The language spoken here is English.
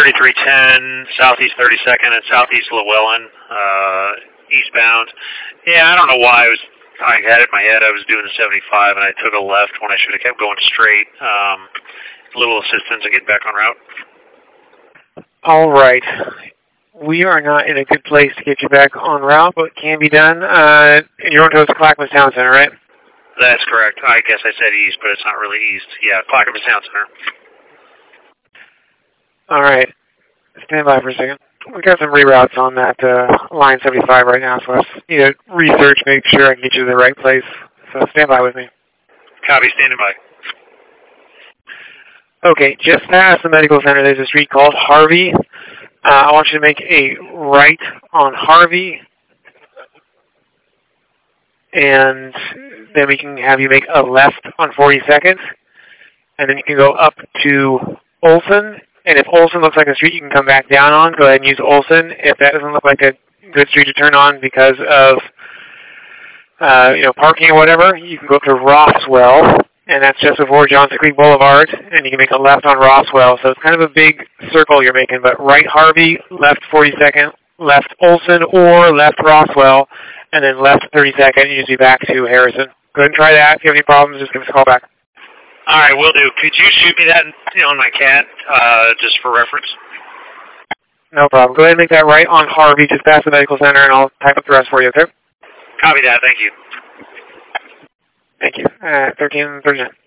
3310, southeast 32nd and southeast Llewellyn, eastbound. Yeah, I don't know why I had it in my head I was doing the 75 and I took a left when I should have kept going straight. A little assistance to get back on route. All right. We are not in a good place to get you back on route, but it can be done. You're on towards Clackamas Town Center, right? That's correct. I guess I said east, but it's not really east. Yeah, Clackamas Town Center. All right. Stand by for a second. We got some reroutes on that line 75 right now, so I need to research, make sure I can get you to the right place. So stand by with me. Copy, standing by. Okay, just past the medical center, there's a street called Harvey. I want you to make a right on Harvey, and then we can have you make a left on 42nd, and then you can go up to Olson. And if Olson looks like a street you can come back down on, go ahead and use Olson. If that doesn't look like a good street to turn on because of parking or whatever, you can go up to Roswell, and that's just before Johnson Creek Boulevard, and you can make a left on Roswell. So it's kind of a big circle you're making, but right Harvey, left 42nd, left Olson, or left Roswell, and then left 32nd, and usually back to Harrison. Go ahead and try that. If you have any problems, just give us a call back. All right, will do. Could you shoot me that on my CAT, just for reference? No problem. Go ahead and make that right on Harvey, just past the medical center, and I'll type up the rest for you, okay? Copy that. Thank you. Thank you. 1339.